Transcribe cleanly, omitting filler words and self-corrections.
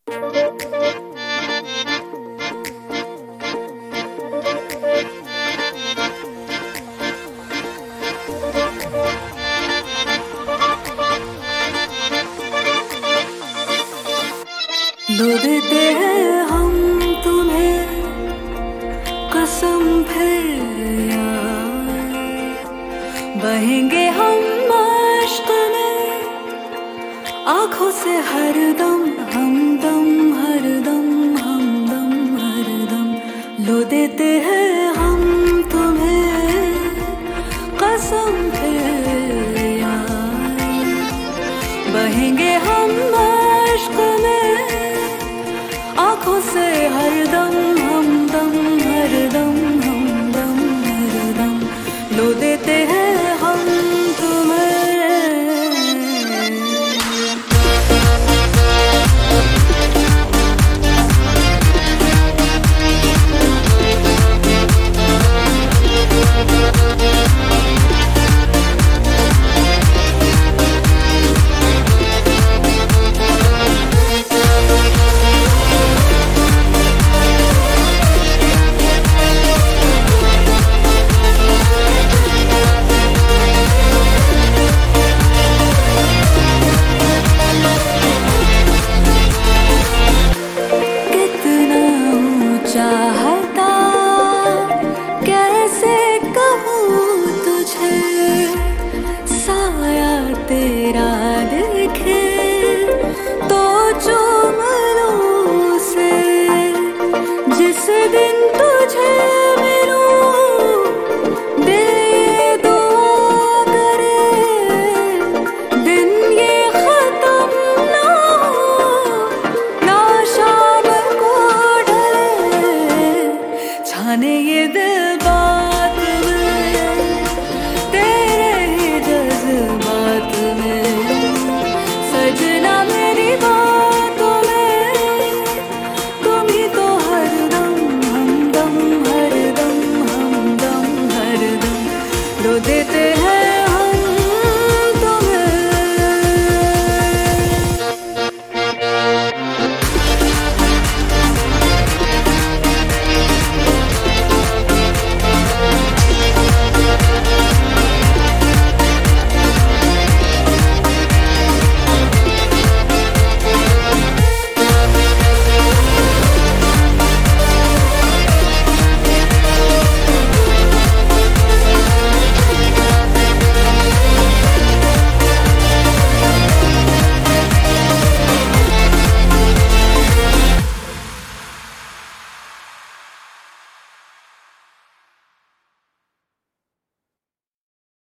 लो देते हैं हम तुम्हें कसम फिर यार, बहेंगे हम मश्क में आँखों से हरदम हमदम हरदम हमदम हरदम। लो देते हैं हम तुम्हें कसम फिर यार, बहेंगे हम मश्क में आँखों से हरदम